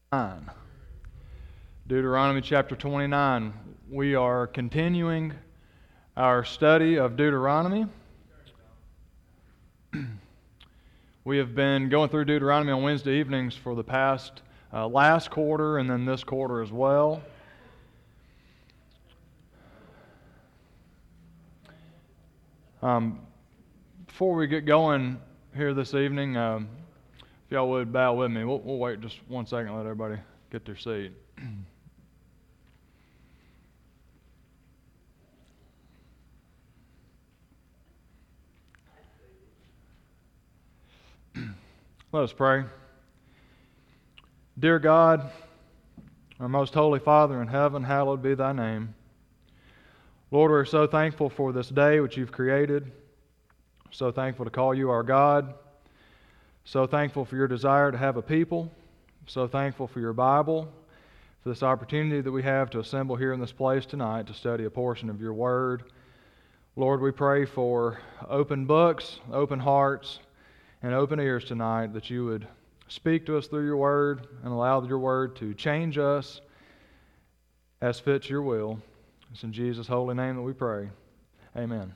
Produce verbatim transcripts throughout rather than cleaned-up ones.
nine. Deuteronomy chapter twenty-nine. We are continuing our study of Deuteronomy. We have been going through Deuteronomy on Wednesday evenings for the past uh, last quarter and then this quarter as well. Um, before we get going here this evening, um, if y'all would bow with me, we'll, we'll wait just one second, let everybody get their seat. Let us pray. Dear God, our most holy Father in heaven, hallowed be thy name. Lord, we're so thankful for this day which you've created. So thankful to call you our God. So thankful for your desire to have a people. So thankful for your Bible, for this opportunity that we have to assemble here in this place tonight to study a portion of your word. Lord, we pray for open books, open hearts, and open ears tonight, that you would speak to us through your word and allow your word to change us as fits your will. It's in Jesus' holy name that we pray. Amen.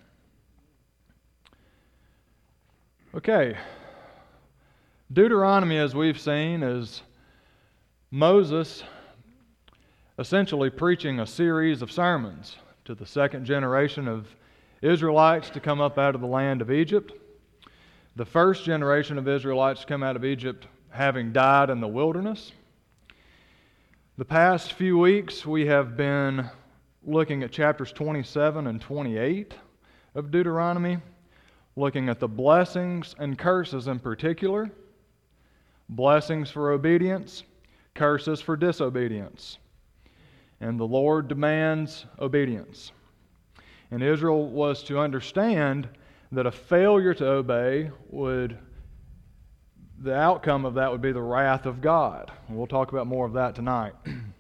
Okay. Deuteronomy, as we've seen, is Moses essentially preaching a series of sermons to the second generation of Israelites to come up out of the land of Egypt. The first generation of Israelites to come out of Egypt having died in the wilderness. The past few weeks we have been looking at chapters twenty-seven and twenty-eight of Deuteronomy, looking at the blessings and curses in particular. Blessings for obedience, curses for disobedience. And the Lord demands obedience. And Israel was to understand that a failure to obey would, the outcome of that would be the wrath of God. And we'll talk about more of that tonight.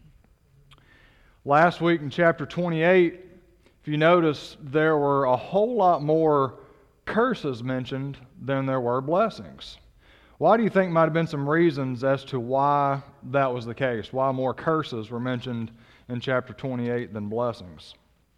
Last week in chapter twenty-eight, if you notice, there were a whole lot more curses mentioned than there were blessings. Why do you think might have been some reasons as to why that was the case? Why more curses were mentioned in chapter twenty-eight than blessings?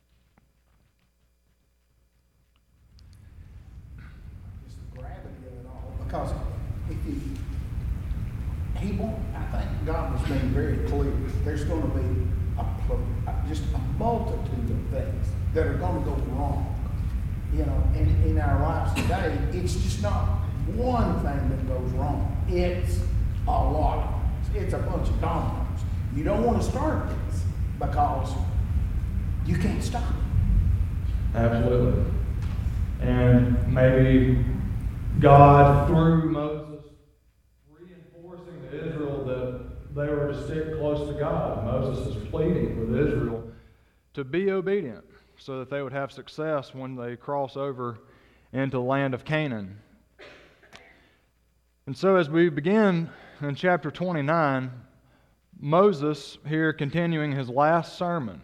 Because if you, he won't, I think God was being very clear. There's going to be a, just a multitude of things that are going to go wrong. You know, in, in our lives today, it's just not one thing that goes wrong. It's a lot of things. It's a bunch of dominoes. You don't want to start this because you can't stop it. Absolutely. And maybe God, through Moses, reinforcing to Israel that they were to stick close to God. Moses is pleading with Israel to be obedient so that they would have success when they cross over into the land of Canaan. And so as we begin in chapter twenty-nine, Moses here continuing his last sermon.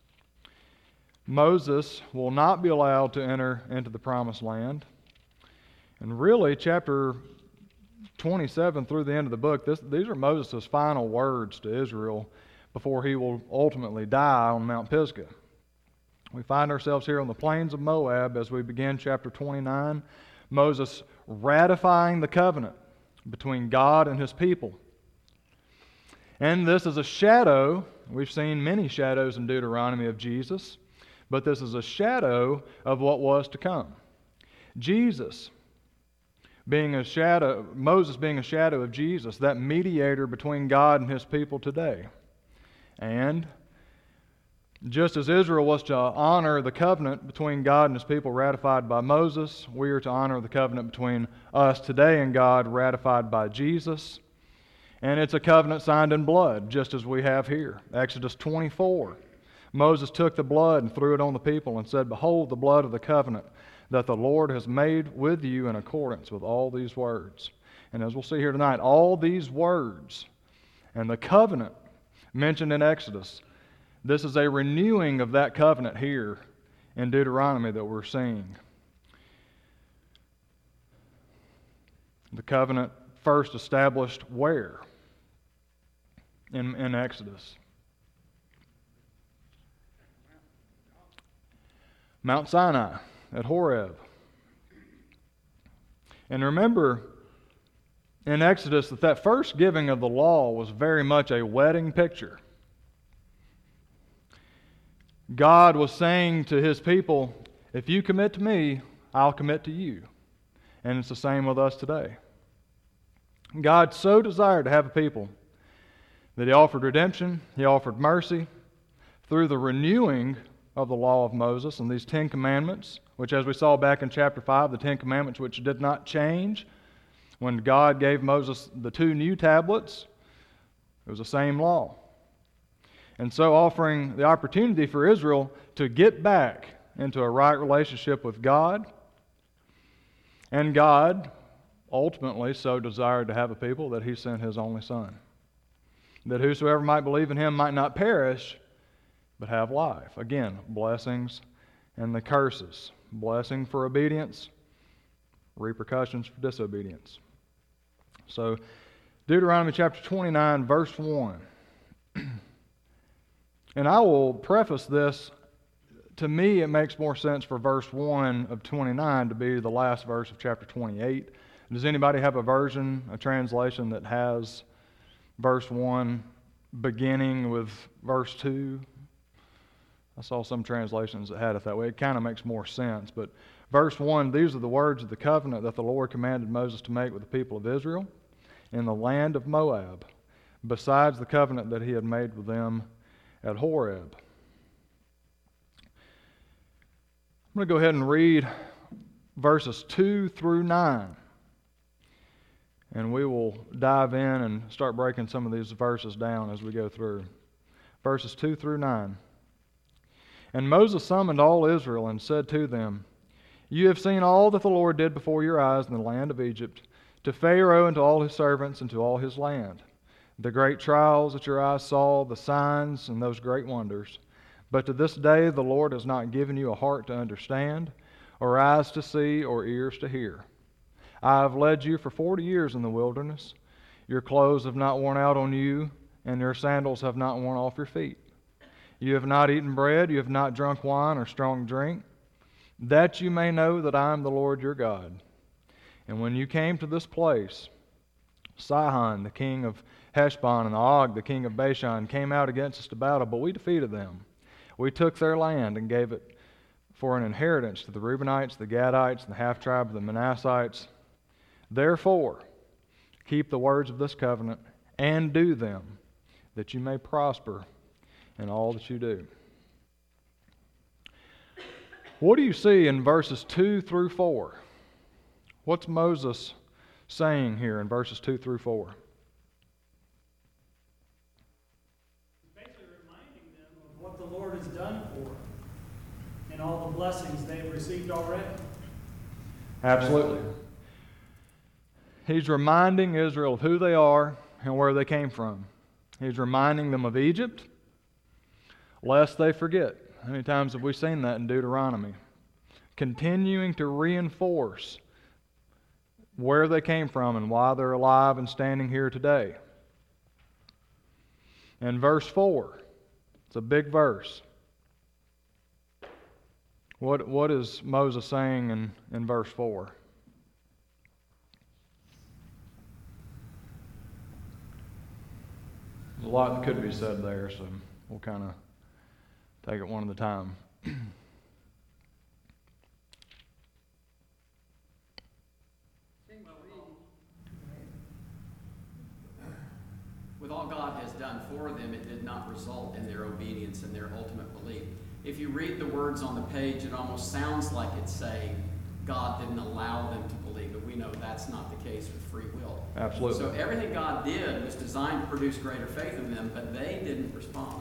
Moses will not be allowed to enter into the promised land. And really, chapter twenty-seven through the end of the book, this, these are Moses' final words to Israel before he will ultimately die on Mount Pisgah. We find ourselves here on the plains of Moab as we begin chapter twenty-nine. Moses ratifying the covenant between God and his people. And this is a shadow, we've seen many shadows in Deuteronomy of Jesus, but this is a shadow of what was to come. Jesus being a shadow, Moses being a shadow of Jesus, that mediator between God and his people today. And just as Israel was to honor the covenant between God and his people ratified by Moses, we are to honor the covenant between us today and God ratified by Jesus. And it's a covenant signed in blood, just as we have here. Exodus twenty-four. Moses took the blood and threw it on the people and said, "Behold the blood of the covenant that the Lord has made with you in accordance with all these words." And as we'll see here tonight, all these words and the covenant mentioned in Exodus, this is a renewing of that covenant here in Deuteronomy that we're seeing. The covenant first established where? in, in Exodus? Mount Sinai at Horeb. And remember in Exodus that that first giving of the law was very much a wedding picture. God was saying to His people, if you commit to me, I'll commit to you. And it's the same with us today. God so desired to have a people that He offered redemption, He offered mercy through the renewing of the law of Moses and these Ten Commandments, which, as we saw back in chapter five, the Ten Commandments which did not change. When God gave Moses the two new tablets, it was the same law. And so offering the opportunity for Israel to get back into a right relationship with God, and God ultimately so desired to have a people that He sent His only Son, that whosoever might believe in Him might not perish, but have life. Again, blessings and the curses. Blessing for obedience, repercussions for disobedience. So, Deuteronomy chapter twenty-nine, verse one. And I will preface this, to me it makes more sense for verse one of twenty-nine to be the last verse of chapter twenty-eight. Does anybody have a version, a translation that has verse one beginning with verse two? I saw some translations that had it that way. It kind of makes more sense. But verse one, these are the words of the covenant that the Lord commanded Moses to make with the people of Israel in the land of Moab, besides the covenant that He had made with them at Horeb. I'm going to go ahead and read verses two through nine. And we will dive in and start breaking some of these verses down as we go through. Verses two through nine. And Moses summoned all Israel and said to them, You have seen all that the Lord did before your eyes in the land of Egypt, to Pharaoh and to all his servants and to all his land. The great trials that your eyes saw, the signs and those great wonders. But to this day the Lord has not given you a heart to understand, or eyes to see, or ears to hear. I have led you for forty years in the wilderness. Your clothes have not worn out on you, and your sandals have not worn off your feet. You have not eaten bread, you have not drunk wine or strong drink, that you may know that I am the Lord your God. And when you came to this place, Sihon, the king of Heshbon, and Og, the king of Bashan, came out against us to battle, but we defeated them. We took their land and gave it for an inheritance to the Reubenites, the Gadites, and the half-tribe of the Manassites. Therefore, keep the words of this covenant and do them, that you may prosper in all that you do. What do you see in verses two through four? What's Moses saying here in verses two through four? Basically reminding them of what the Lord has done for them and all the blessings they've received already. Absolutely. He's reminding Israel of who they are and where they came from. He's reminding them of Egypt, lest they forget. How many times have we seen that in Deuteronomy? Continuing to reinforce where they came from and why they're alive and standing here today. And verse four, it's a big verse. What, what is Moses saying in, in verse four? There's a lot that could be said there, so we'll kind of take it one at a time. With all God has done for them, it did not result in their obedience and their ultimate belief. If you read the words on the page, it almost sounds like it's saying God didn't allow them to believe, but we know that's not the case with free will. Absolutely. So everything God did was designed to produce greater faith in them, but they didn't respond.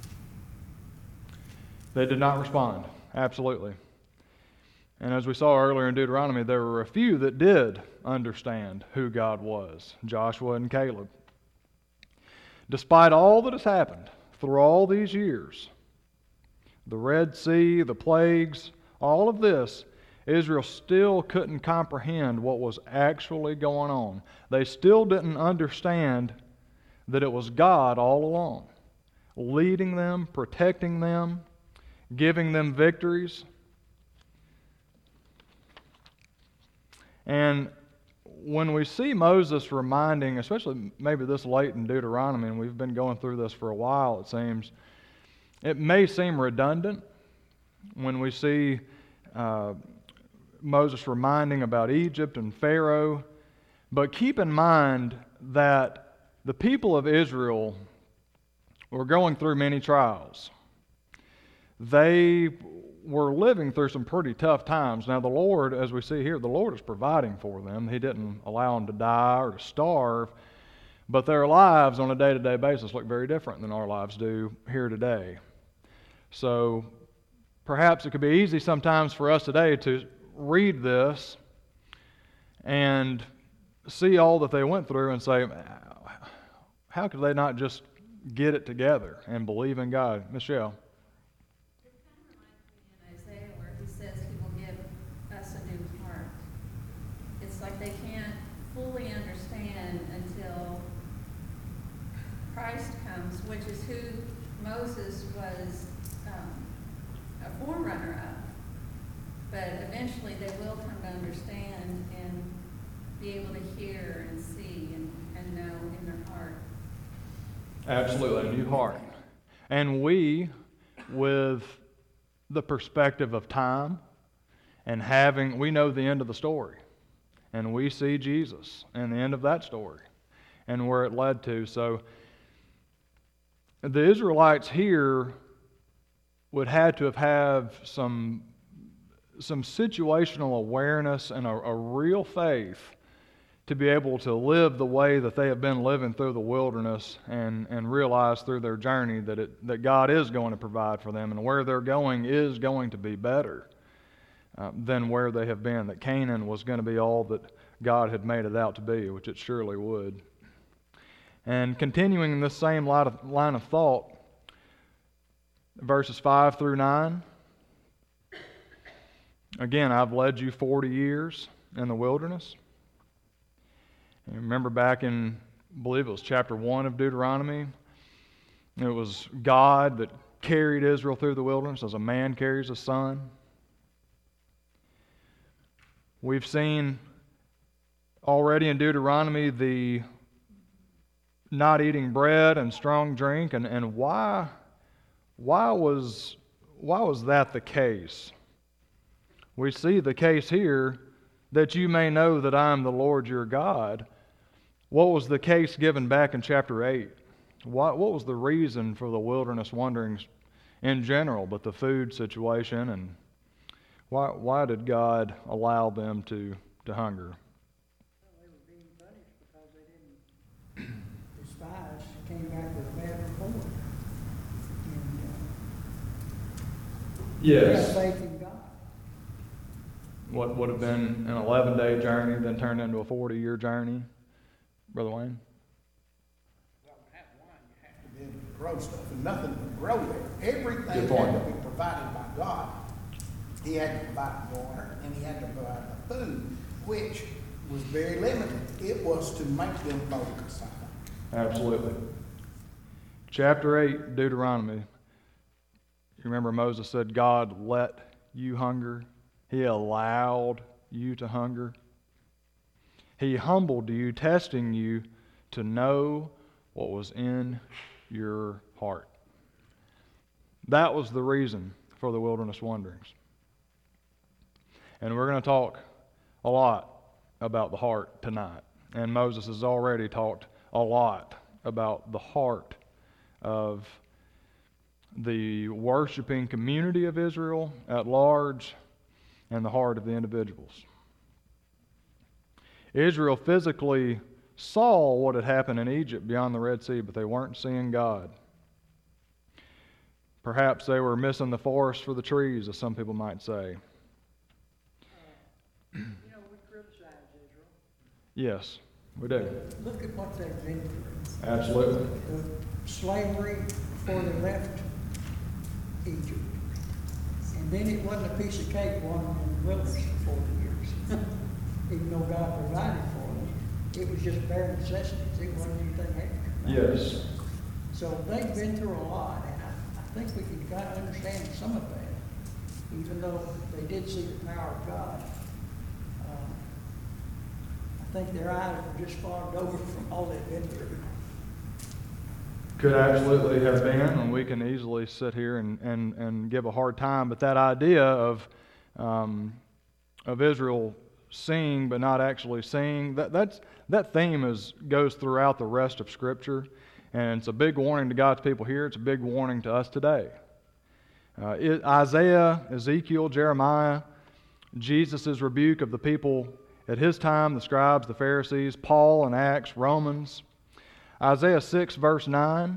They did not respond. Absolutely. And as we saw earlier in Deuteronomy, there were a few that did understand who God was, Joshua and Caleb. Despite all that has happened through all these years, the Red Sea, the plagues, all of this, Israel still couldn't comprehend what was actually going on. They still didn't understand that it was God all along, leading them, protecting them, giving them victories. And when we see Moses reminding, especially maybe this late in Deuteronomy, and we've been going through this for a while, it seems, it may seem redundant when we see uh, Moses reminding about Egypt and Pharaoh. But keep in mind that the people of Israel were going through many trials. They were living through some pretty tough times. Now the Lord, as we see here, the Lord is providing for them. He didn't allow them to die or to starve, but their lives on a day-to-day basis look very different than our lives do here today. So perhaps it could be easy sometimes for us today to read this and see all that they went through and say, how could they not just get it together and believe in God? Michelle? Like they can't fully understand until Christ comes, which is who Moses was um, a forerunner of. But eventually they will come to understand and be able to hear and see and, and know in their heart. Absolutely, a new heart. And we, with the perspective of time and having, we know the end of the story. And we see Jesus and the end of that story and where it led to. So the Israelites here would have to have had some, some situational awareness and a, a real faith to be able to live the way that they have been living through the wilderness and, and realize through their journey that, it, that God is going to provide for them and where they're going is going to be better Uh, than where they have been, that Canaan was going to be all that God had made it out to be, which it surely would. And continuing in this same line of, line of thought, verses five through nine, again, I've led you forty years in the wilderness. And remember back in, I believe it was chapter one of Deuteronomy, it was God that carried Israel through the wilderness as a man carries a son. We've seen already in Deuteronomy the not eating bread and strong drink, and, and why why was why was that the case? We see the case here, that you may know that I am the Lord your God. What was the case given back in chapter eight? What, what was the reason for the wilderness wanderings in general, but the food situation, and Why, why did God allow them to, to hunger? Well, they were being punished because they didn't. The spies came back with a bad report. And uh, they had faith in God. What would have been an eleven-day journey, then turned into a forty-year journey, Brother Wayne? Well, to have wine, you have to be able to grow stuff, and nothing would grow there. Everything Good point. had to be provided by God. He had to provide the water, and he had to provide the food, which was very limited. It was to make them focus, I think. Absolutely. Chapter eight, Deuteronomy. You remember Moses said, God let you hunger. He allowed you to hunger. He humbled you, testing you to know what was in your heart. That was the reason for the wilderness wanderings. And we're going to talk a lot about the heart tonight. And Moses has already talked a lot about the heart of the worshiping community of Israel at large and the heart of the individuals. Israel physically saw what had happened in Egypt beyond the Red Sea, but they weren't seeing God. Perhaps they were missing the forest for the trees, as some people might say. You know, we criticize Israel. Yes, we do. Look at what they've been through. Absolutely. The slavery before they left Egypt. And then it wasn't a piece of cake wandering in the wilderness for forty years. Even though God provided for them, it was just bare necessities. It wasn't anything extra. Yes. So they've been through a lot, and I, I think we can kind of understand some of that, even though they did see the power of God. Um, I think their eyes were just fogged over from all they've been through. Could absolutely have been, and we can easily sit here and, and, and give a hard time, but that idea of um, of Israel seeing but not actually seeing, that that's that theme is goes throughout the rest of Scripture, and it's a big warning to God's people here. It's a big warning to us today. Uh, it, Isaiah, Ezekiel, Jeremiah, Jesus' rebuke of the people at his time, the scribes, the Pharisees, Paul in Acts, Romans. Isaiah six, verse nine,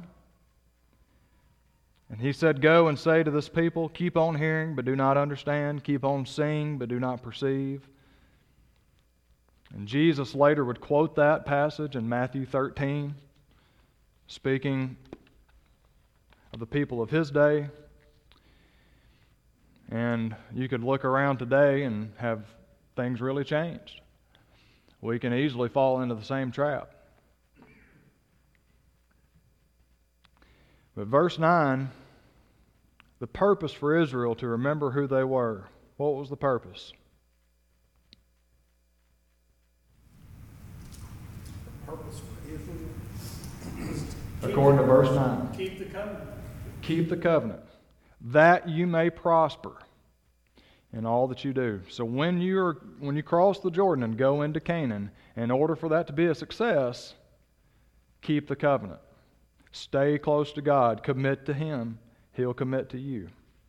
and he said, "Go and say to this people, keep on hearing, but do not understand. Keep on seeing, but do not perceive." And Jesus later would quote that passage in Matthew thirteen, speaking of the people of his day. And you could look around today and have things really changed. We can easily fall into the same trap. But verse nine, the purpose for Israel to remember who they were. What was the purpose? The purpose for Israel is to According to verse nine. Keep the covenant. Keep the covenant, that you may prosper in all that you do. So when you're when you cross the Jordan and go into Canaan, in order for that to be a success, keep the covenant. Stay close to God. Commit to Him. He'll commit to you.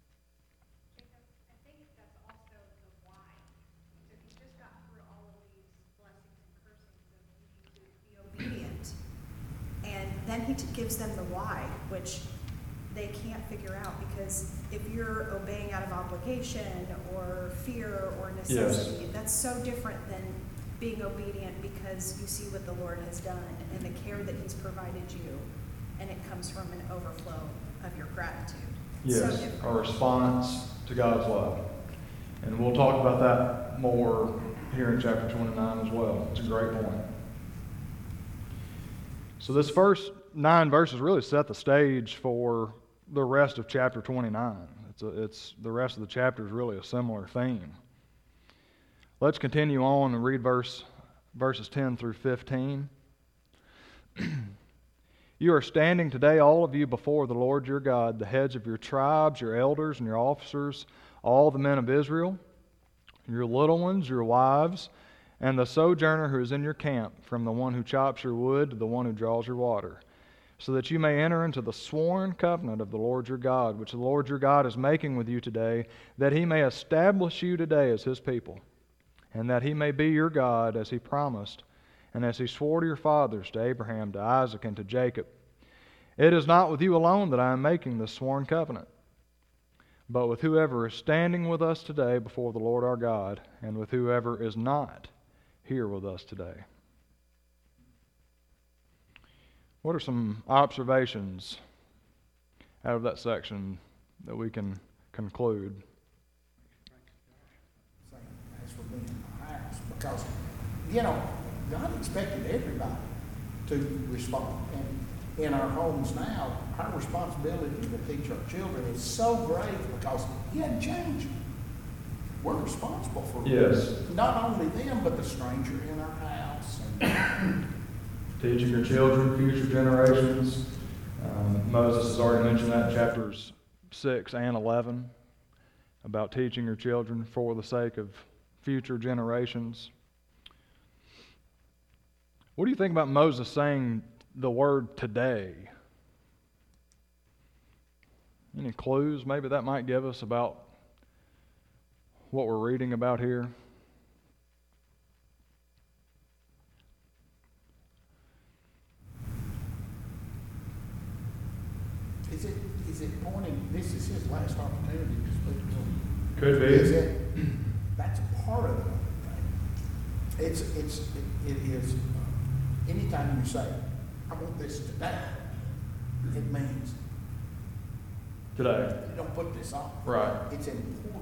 I think that's also the why. So if you just got through all of these blessings and cursings, so you need to be obedient. And then he t- gives them the why, which they can't figure out, because if you're obeying out of obligation or fear or necessity, Yes. that's so different than being obedient because you see what the Lord has done and the care that He's provided you, and it comes from an overflow of your gratitude. It's so Yes, different. our response to God's love. And we'll talk about that more here in chapter twenty-nine as well. It's a great point. So this first nine verses really set the stage for the rest of chapter twenty-nine. It's, a, it's the rest of the chapter is really a similar theme. Let's continue on and read verse verses ten through fifteen. You are standing today, all of you, before the Lord your God, the heads of your tribes, your elders, and your officers, all the men of Israel, your little ones, your wives, and the sojourner who is in your camp, from the one who chops your wood to the one who draws your water, so that you may enter into the sworn covenant of the Lord your God, which the Lord your God is making with you today, that He may establish you today as His people, and that He may be your God as He promised, and as He swore to your fathers, to Abraham, to Isaac, and to Jacob. It is not with you alone that I am making this sworn covenant, but with whoever is standing with us today before the Lord our God, and with whoever is not here with us today. What are some observations out of that section that we can conclude? As for being in my house, because, you know, God expected everybody to respond. And in our homes now, our responsibility to teach our children is so great because He hadn't changed. We're responsible for Yes. not only them, but the stranger in our house. And Teaching your children, future generations. Um, Moses has already mentioned that in chapters six and eleven about teaching your children for the sake of future generations. What do you think about Moses saying the word today? Any clues maybe that might give us about what we're reading about here? is it, is it pointing, this is His last opportunity to speak to them? Could Is it, that's a part of the thing. It's, it's, it, it is, uh, anytime you say, I want this today, it means Today. don't put this off. Right. It's important.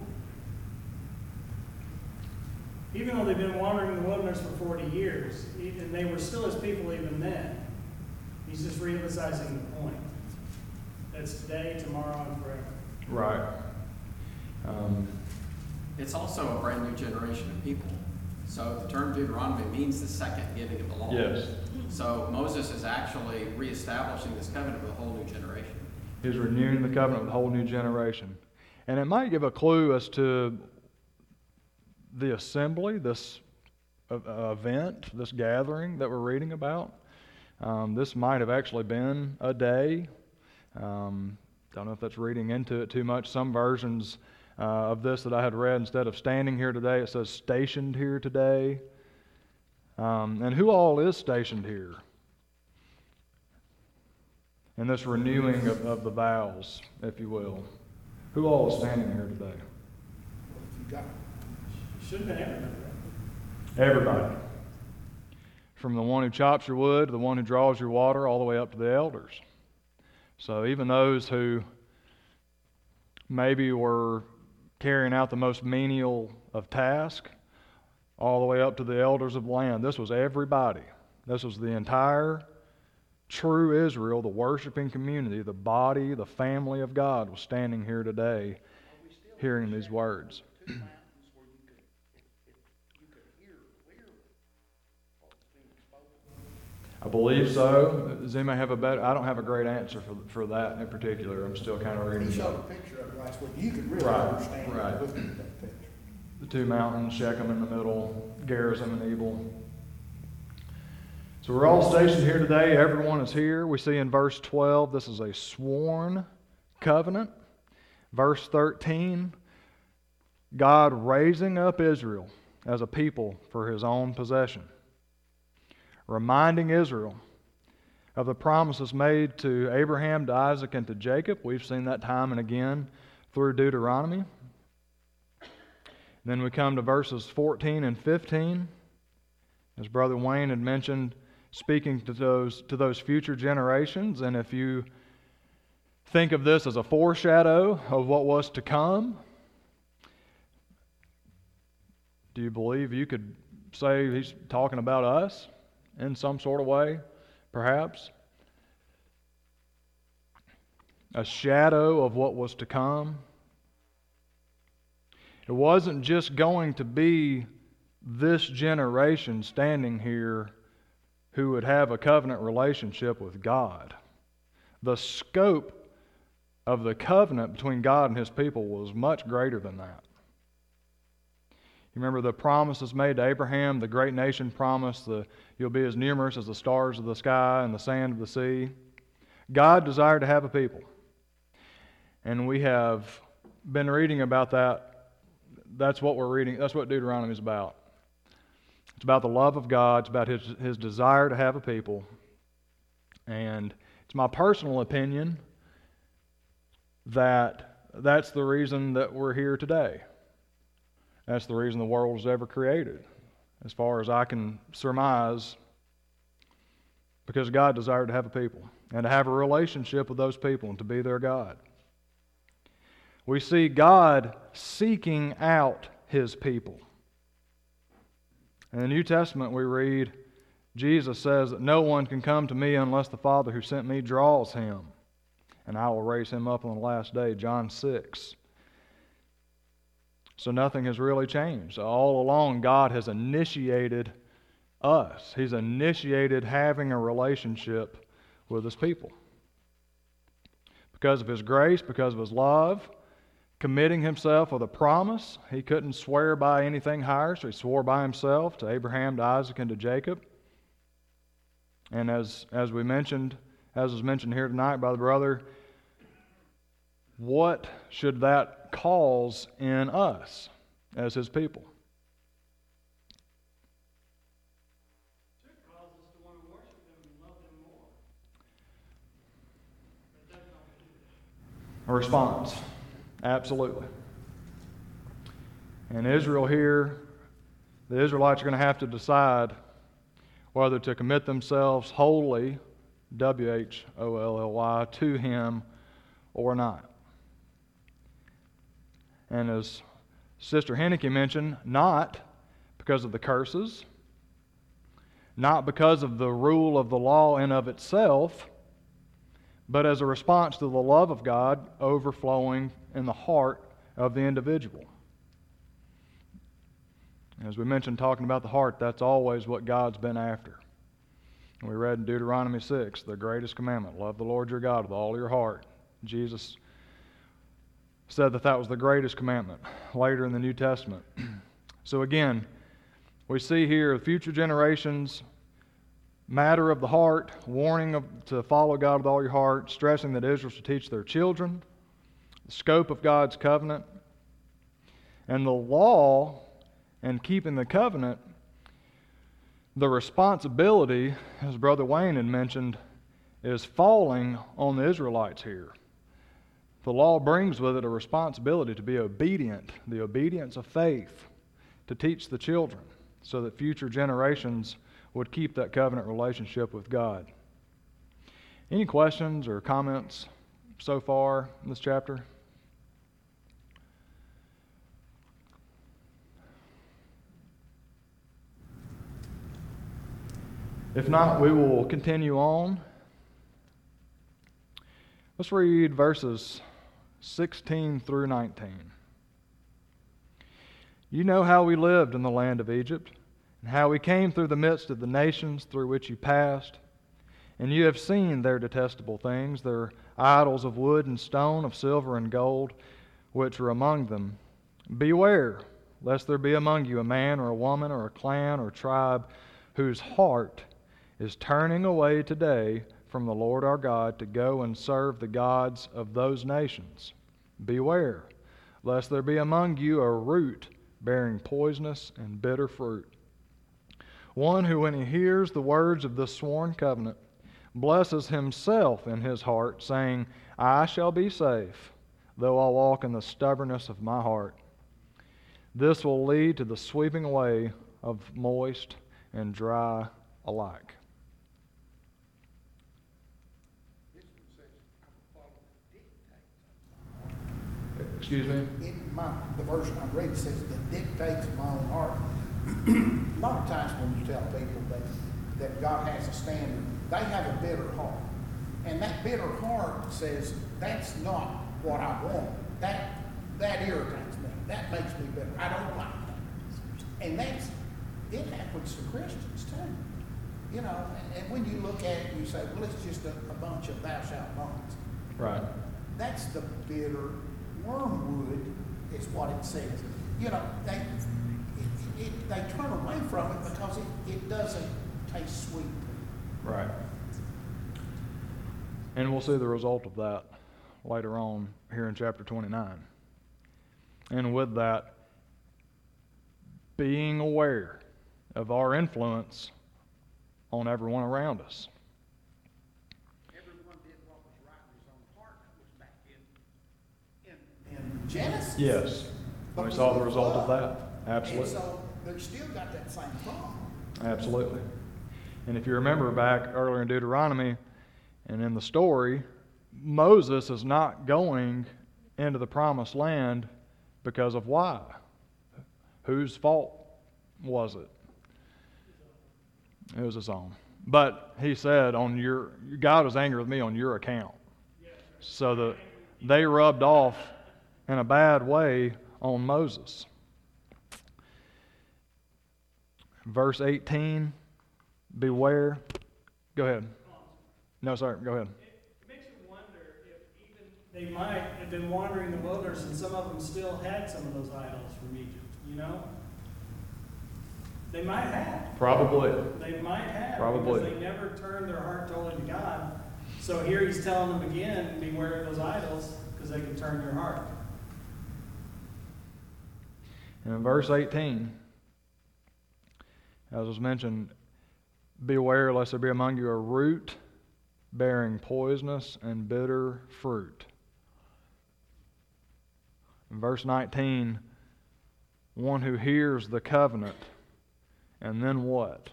Even though they've been wandering in the wilderness for forty years, and they were still His people even then, He's just reemphasizing the point. That's today, tomorrow, and forever. Right. Um, It's also a brand new generation of people. So the term Deuteronomy means the second giving of the law. yes. So Moses is actually reestablishing this covenant with a whole new generation. He's renewing the covenant with a whole new generation. And it might give a clue as to the assembly, this uh, event, this gathering that we're reading about. Um, this might have actually been a day. Um, don't know if that's reading into it too much. Some versions uh, of this that I had read, instead of standing here today, it says stationed here today. Um, and who all is stationed here in this renewing of, of the vows, if you will? Who all is standing here today? You got Should have been everybody, right? Everybody. From the one who chops your wood to the one who draws your water, all the way up to the elders. So even those who maybe were carrying out the most menial of tasks, all the way up to the elders of the land. This was everybody. This was the entire true Israel, the worshiping community, the body, the family of God was standing here today hearing these words. I believe so. Does anybody have a better? I don't have a great answer for for that in particular. I'm still kind of reading. He showed about a picture of it last week. You could really Right, understand right. looking at that picture. the two mountains, Shechem in the middle, Gerizim and Ebal. So we're all stationed here today. Everyone is here. We see in verse twelve, this is a sworn covenant. Verse thirteen, God raising up Israel as a people for his own possession, reminding Israel of the promises made to Abraham, to Isaac, and to Jacob. We've seen that time and again through Deuteronomy. Then we come to verses fourteen and fifteen. As Brother Wayne had mentioned, speaking to those to those future generations. And if you think of this as a foreshadow of what was to come, do you believe you could say he's talking about us in some sort of way, perhaps? A shadow of what was to come. It wasn't just going to be this generation standing here who would have a covenant relationship with God. The scope of the covenant between God and his people was much greater than that. You remember the promises made to Abraham, the great nation promise, the you'll be as numerous as the stars of the sky and the sand of the sea. God desired to have a people. And we have been reading about that. That's what we're reading. That's what Deuteronomy is about. It's about the love of God. It's about his, his desire to have a people. And it's my personal opinion that that's the reason that we're here today. That's the reason the world was ever created, as far as I can surmise, because God desired to have a people and to have a relationship with those people and to be their God. We see God seeking out his people. In the New Testament we read, Jesus says that no one can come to me unless the Father who sent me draws him, and I will raise him up on the last day, John six. So nothing has really changed. All along, God has initiated us. He's initiated having a relationship with his people. Because of his grace, because of his love, committing himself with a promise. He couldn't swear by anything higher, so he swore by himself to Abraham, to Isaac, and to Jacob. And as, as we mentioned, as was mentioned here tonight by the brother, what should that cause in us as his people? It should cause us to want to worship him and love him more. But that's not what it is. A response. Absolutely. And Israel here, the Israelites are going to have to decide whether to commit themselves wholly, W H O L L Y, to him or not. And as Sister Henneke mentioned, not because of the curses, not because of the rule of the law in of itself, but as a response to the love of God overflowing in the heart of the individual. As we mentioned, talking about the heart, that's always what God's been after. We read in Deuteronomy six, the greatest commandment, love the Lord your God with all your heart. Jesus said that that was the greatest commandment later in the New Testament. So again, we see here future generations, matter of the heart, warning of, to follow God with all your heart, stressing that Israel should teach their children, the scope of God's covenant, and the law and keeping the covenant, the responsibility, as Brother Wayne had mentioned, is falling on the Israelites here. The law brings with it a responsibility to be obedient, the obedience of faith, to teach the children so that future generations would keep that covenant relationship with God. Any questions or comments so far in this chapter? If not, we will continue on. Let's read verses sixteen through nineteen. You know how we lived in the land of Egypt, and how we came through the midst of the nations through which you passed. And you have seen their detestable things, their idols of wood and stone, of silver and gold, which are among them. Beware, lest there be among you a man or a woman or a clan or tribe whose heart is turning away today from the Lord our God to go and serve the gods of those nations. Beware, lest there be among you a root bearing poisonous and bitter fruit. One who, when he hears the words of this sworn covenant, blesses himself in his heart, saying, I shall be safe, though I walk in the stubbornness of my heart. This will lead to the sweeping away of moist and dry alike. Excuse me? In my, the version I read says the dictates of my own heart. A lot of times when you tell people that, that God has a standard, they have a bitter heart. And that bitter heart says, that's not what I want. That that irritates me. That makes me bitter. I don't like that. And that's, it happens to Christians too. You know, and, and when you look at it, you say, well, it's just a, a bunch of thou shalt nots. Right. That's the bitter wormwood, is what it says. You know, they it, it, they turn away from it because it, it doesn't taste sweet. Right. And we'll see the result of that later on here in chapter twenty-nine. And with that, being aware of our influence on everyone around us. Everyone did what was right in his own heart. That was back in, in, in Genesis. Yes. But We saw the with result of love. that. Absolutely. And so they've still got that same problem. Absolutely. And if you remember back earlier in Deuteronomy and in the story, Moses is not going into the promised land because of why? Whose fault was it? It was his own. But he said, "On your God was angry with me on your account." So that they rubbed off in a bad way on Moses. Verse eighteen, beware. Go ahead. No, sorry, go ahead. It makes you wonder if even they might have been wandering the wilderness and some of them still had some of those idols from Egypt, you know? They might have. Probably. They might have. Probably. Because they never turned their heart totally to God. So here he's telling them again, beware of those idols, because they can turn your heart. And in verse eighteen, as was mentioned, beware lest there be among you a root bearing poisonous and bitter fruit. In verse nineteen, one who hears the covenant, and then what?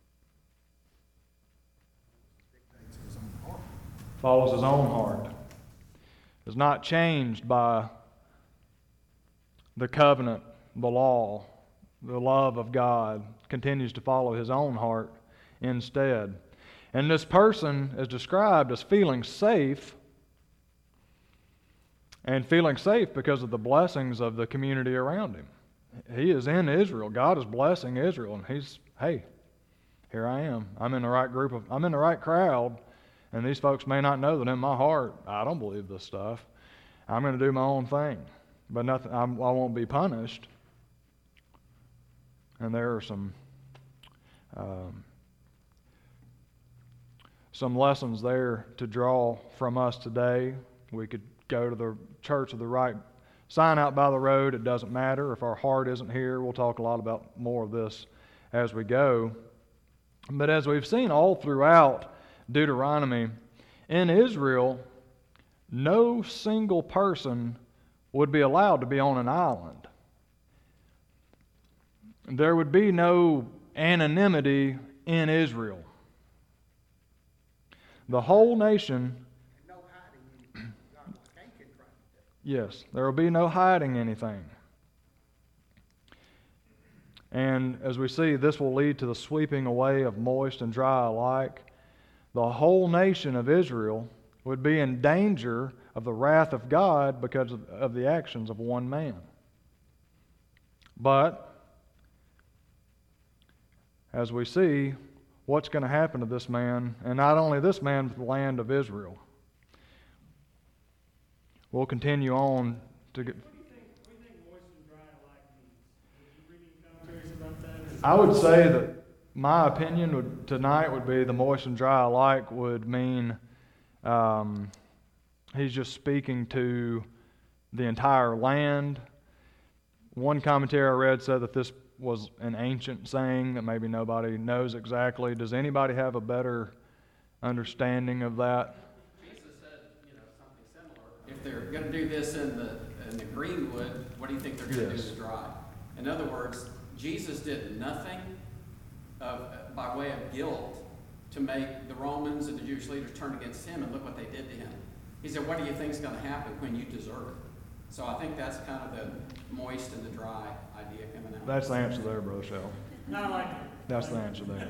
Follows his own heart. Is not changed by the covenant, the law, the love of God, continues to follow his own heart instead. And this person is described as feeling safe, and feeling safe because of the blessings of the community around him. He is in Israel. God is blessing Israel, and he's, hey, here I am. I'm in the right group of, I'm in the right crowd, and these folks may not know that in my heart, I don't believe this stuff. I'm going to do my own thing, but nothing. I'm, I won't be punished. And there are some um, some lessons there to draw from us today. We could go to the church of the right sign out by the road. It doesn't matter if our heart isn't here. We'll talk a lot about more of this as we go. But as we've seen all throughout Deuteronomy, in Israel, no single person would be allowed to be on an island. There would be no anonymity in Israel. The whole nation. No hiding. Yes, there will be no hiding anything. And as we see, this will lead to the sweeping away of moist and dry alike. The whole nation of Israel would be in danger of the wrath of God because of, of the actions of one man. But, as we see, what's going to happen to this man, and not only this man, but the land of Israel. We'll continue on to get. What do you think, what do you think moist and dry alike means? Would you read any commentaries about that? Is I would say that my opinion would, tonight would be the moist and dry alike would mean um, he's just speaking to the entire land. One commentary I read said that this was an ancient saying that maybe nobody knows exactly. Does anybody have a better understanding of that? Jesus said, you know, something similar. If they're going to do this in the in the greenwood, what do you think they're going to Yes. do in the dry? In other words, Jesus did nothing of, by way of guilt to make the Romans and the Jewish leaders turn against him, and look what they did to him. He said, what do you think is going to happen when you deserve it? So I think that's kind of the moist and the dry idea coming out. That's the answer there, Brother Shell. Not like it. That's the answer there.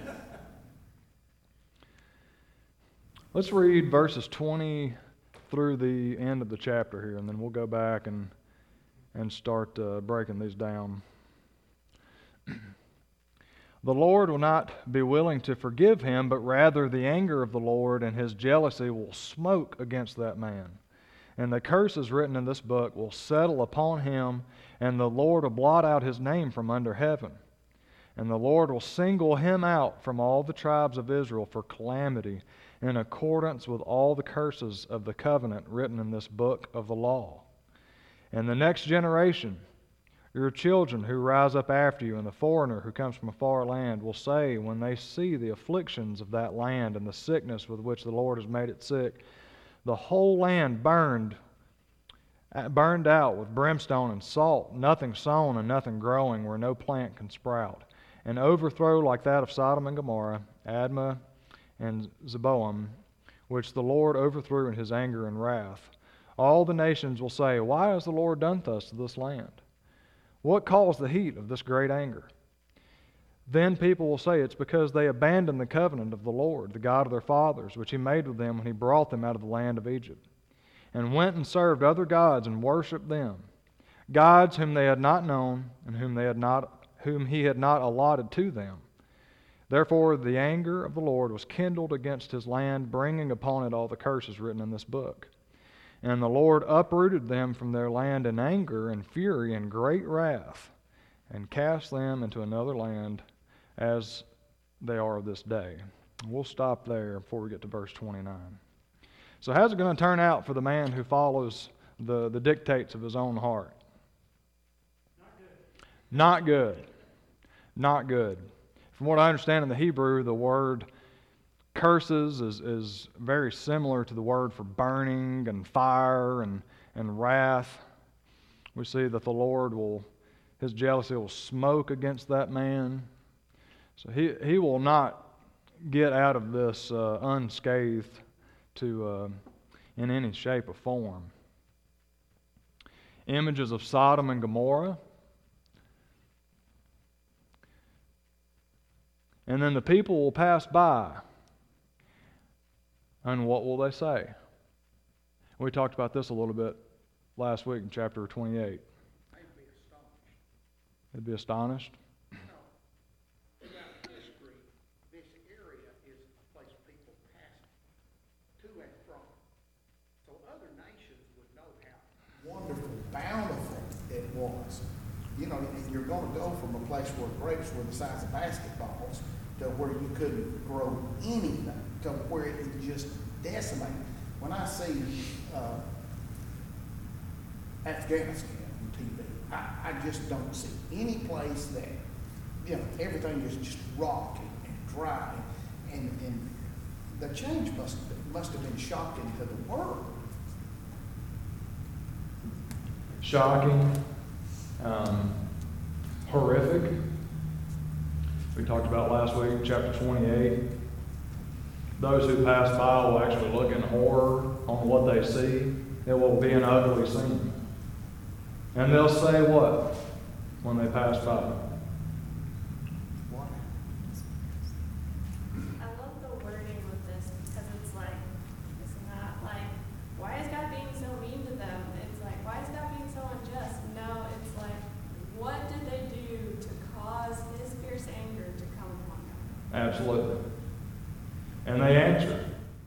Let's read verses twenty through the end of the chapter here, and then we'll go back and and start uh, breaking these down. The Lord will not be willing to forgive him, but rather the anger of the Lord and his jealousy will smoke against that man. And the curses written in this book will settle upon him, and the Lord will blot out his name from under heaven. And the Lord will single him out from all the tribes of Israel for calamity, in accordance with all the curses of the covenant written in this book of the law. And the next generation, your children who rise up after you, and the foreigner who comes from a far land, will say, when they see the afflictions of that land and the sickness with which the Lord has made it sick, the whole land burned, burned out with brimstone and salt, nothing sown and nothing growing where no plant can sprout. An overthrow like that of Sodom and Gomorrah, Admah and Zeboam, which the Lord overthrew in his anger and wrath. All the nations will say, why has the Lord done thus to this land? What caused the heat of this great anger? Then people will say, it's because they abandoned the covenant of the Lord, the God of their fathers, which he made with them when he brought them out of the land of Egypt, and went and served other gods and worshipped them, gods whom they had not known and whom they had not, whom he had not allotted to them. Therefore the anger of the Lord was kindled against his land, bringing upon it all the curses written in this book. And the Lord uprooted them from their land in anger and fury and great wrath, and cast them into another land, as they are this day. We'll stop there before we get to verse twenty-nine. So how's it going to turn out for the man who follows the, the dictates of his own heart? Not good. Not good. Not good. From what I understand in the Hebrew, the word curses is, is very similar to the word for burning and fire and, and wrath. We see that the Lord will, his jealousy will smoke against that man. So he, he will not get out of this uh, unscathed to uh, in any shape or form. Images of Sodom and Gomorrah. And then the people will pass by. And what will they say? We talked about this a little bit last week in chapter twenty-eight. They'd be astonished. They'd be astonished. You know, throughout history, this area is a place people pass to and from. So other nations would know how wonderful, bountiful it was. You know, you're going to go from a place where grapes were the size of basketballs to where you couldn't grow anything, to where it would just decimate. When I see uh, Afghanistan on T V, I, I just don't see any place that, you know, everything is just rocky and dry, and, and the change must must have been shocking to the world. Shocking, um, horrific. We talked about last week, chapter twenty-eight. Those who pass by will actually look in horror on what they see. It will be an ugly scene. And they'll say what when they pass by? What? I love the wording with this because it's like, it's not like, why is God being so mean to them? It's like, why is God being so unjust? No, it's like, what did they do to cause his fierce anger to come upon them? Absolutely. And they answer.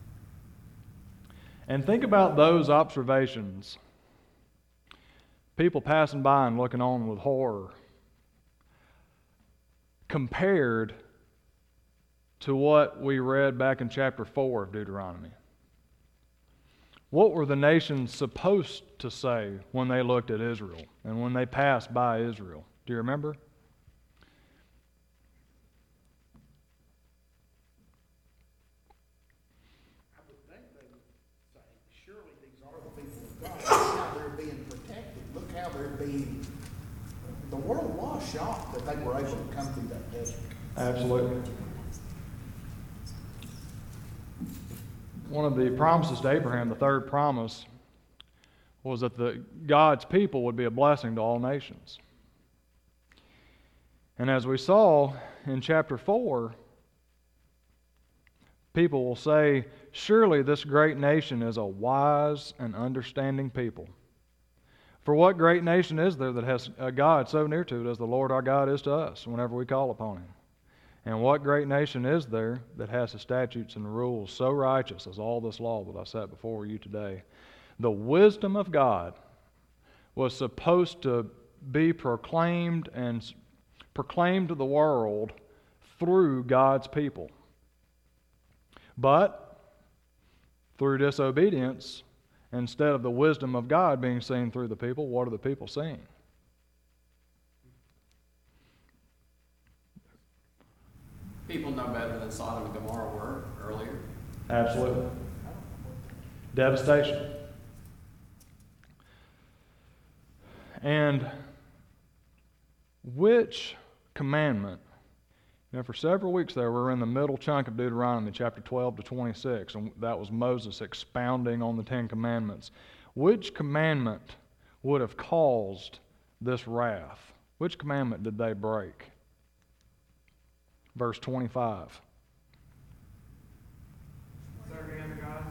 And think about those observations. People passing by and looking on with horror, compared to what we read back in chapter four of Deuteronomy. What were the nations supposed to say when they looked at Israel and when they passed by Israel? Do you remember? I would think they would say, surely these are the people of God. Look how they're being protected. Look how they're being. The world was shocked that they were able to come through that desert. Absolutely. One of the promises to Abraham, the third promise, was that the God's people would be a blessing to all nations. And as we saw in chapter four, people will say, surely this great nation is a wise and understanding people. For what great nation is there that has a God so near to it as the Lord our God is to us whenever we call upon Him? And what great nation is there that has the statutes and the rules so righteous as all this law that I set before you today? The wisdom of God was supposed to be proclaimed and proclaimed to the world through God's people. But through disobedience, instead of the wisdom of God being seen through the people, what are the people seeing? People know better than Sodom and Gomorrah were earlier. Absolutely. Devastation. And which commandment? You know, for several weeks there, we were in the middle chunk of Deuteronomy, chapter twelve to twenty-six, and that was Moses expounding on the Ten Commandments. Which commandment would have caused this wrath? Which commandment did they break? Verse twenty-five. Serving other gods.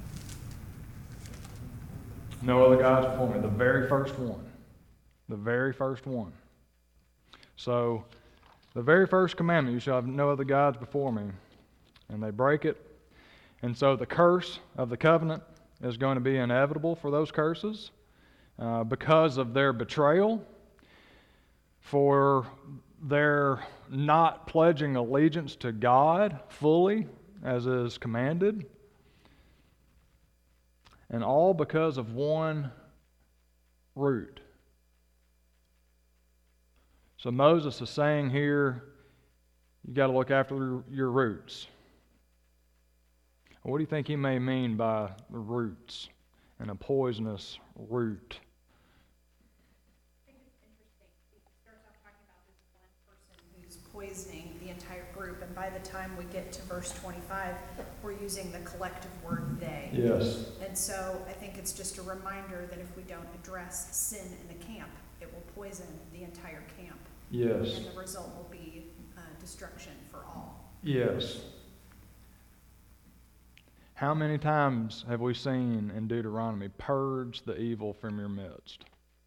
No other gods before me. The very first one. The very first one. So, the very first commandment, you shall have no other gods before me. And they break it. And so the curse of the covenant is going to be inevitable for those curses uh, because of their betrayal, for their not pledging allegiance to God fully as is commanded, and all because of one root. So Moses is saying here, you got to look after your roots. What do you think he may mean by the roots and a poisonous root? I think it's interesting. He starts off talking about this one person who's poisoning the entire group, and by the time we get to verse twenty-five, we're using the collective word they. Yes. And so I think it's just a reminder that if we don't address sin in the camp, it will poison the entire camp. Yes. And the result will be uh, destruction for all. Yes. How many times have we seen in Deuteronomy, purge the evil from your midst?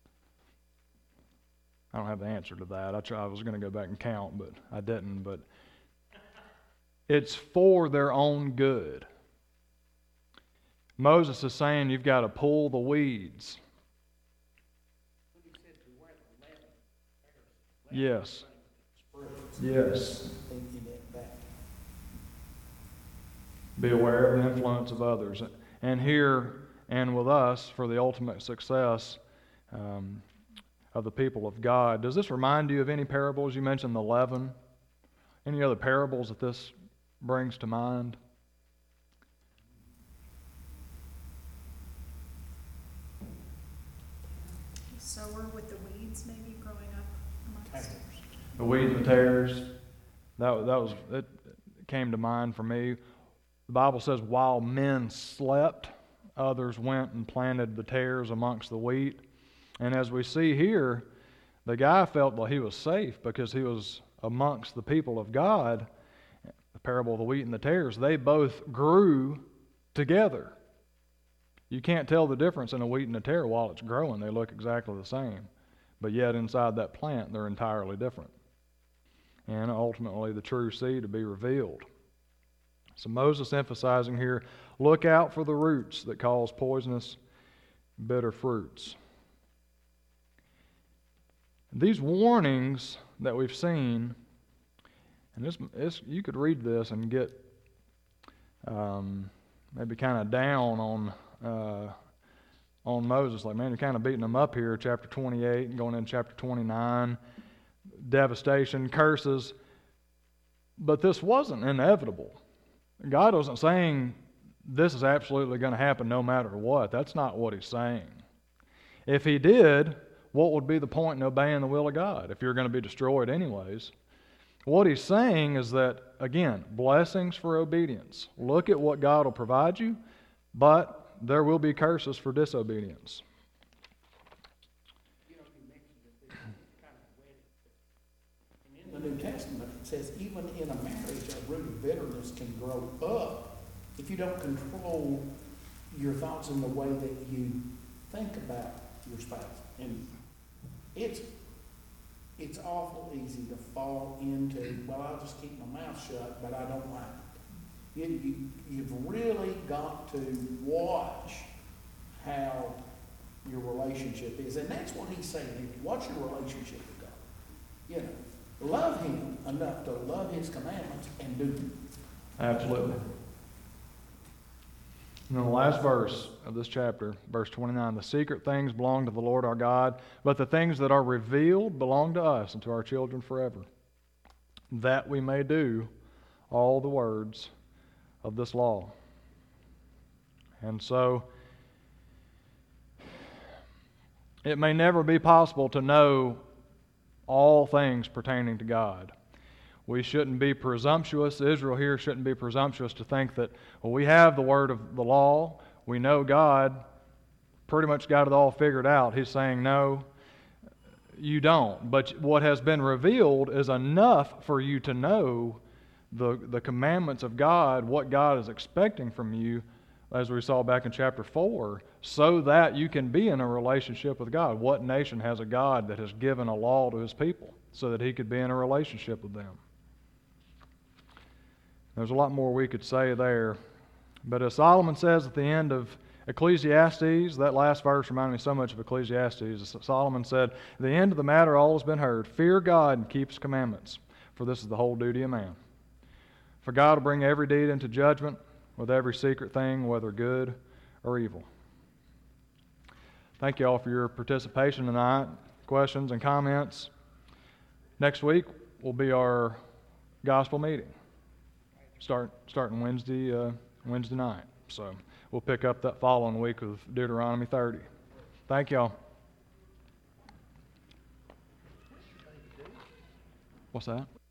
I don't have the answer to that. I, try, I was going to go back and count, but I didn't. But it's for their own good. Moses is saying you've got to pull the weeds. Yes. Yes. Be aware of the influence of others. And here and with us, for the ultimate success um, of the people of God. Does this remind you of any parables? You mentioned the leaven. Any other parables that this brings to mind? Sower with the weeds maybe growing up amongst it. The weeds and tares. That, that was, it came to mind for me. The Bible says, while men slept, others went and planted the tares amongst the wheat. And as we see here, the guy felt that he was safe because he was amongst the people of God. The parable of the wheat and the tares, they both grew together. You can't tell the difference in a wheat and a tare while it's growing. They look exactly the same. But yet inside that plant, they're entirely different. And ultimately, the true seed to be revealed. So Moses emphasizing here, look out for the roots that cause poisonous, bitter fruits. These warnings that we've seen, and this, this you could read this and get um, maybe kind of down on uh, on Moses, like, man, you're kind of beating him up here, chapter twenty-eight and going into chapter twenty-nine, devastation, curses. But this wasn't inevitable. God wasn't saying this is absolutely going to happen no matter what. That's not what he's saying. If he did, what would be the point in obeying the will of God if you're going to be destroyed anyways? What he's saying is that, again, blessings for obedience. Look at what God will provide you, but there will be curses for disobedience. You know, you mentioned that this is kind of wedding. And in the New Testament, it says even in a marriage, a root of bitterness can grow up if you don't control your thoughts in the way that you think about your spouse. And it's it's awful easy to fall into, well, I'll just keep my mouth shut, but I don't like it. You, you, you've really got to watch how your relationship is. And that's what he's saying here. Watch your relationship with God. You know, love him enough to love his commandments and do them. Absolutely. And then the last verse of this chapter, verse twenty-nine, the secret things belong to the Lord our God, but the things that are revealed belong to us and to our children forever, that we may do all the words of this law. And so, it may never be possible to know all things pertaining to God. We shouldn't be presumptuous. Israel here shouldn't be presumptuous to think that, well, we have the word of the law. We know God pretty much got it all figured out. He's saying, no, you don't. But what has been revealed is enough for you to know the, the commandments of God, what God is expecting from you, as we saw back in chapter four, so that you can be in a relationship with God. What nation has a God that has given a law to his people so that he could be in a relationship with them? There's a lot more we could say there. But as Solomon says at the end of Ecclesiastes, that last verse reminded me so much of Ecclesiastes. Solomon said, at the end of the matter all has been heard. Fear God and keep his commandments, for this is the whole duty of man. For God will bring every deed into judgment with every secret thing, whether good or evil. Thank you all for your participation tonight. Questions and comments. Next week will be our gospel meeting. Start starting Wednesday uh, Wednesday night. So we'll pick up that following week with Deuteronomy thirty. Thank y'all. What's that?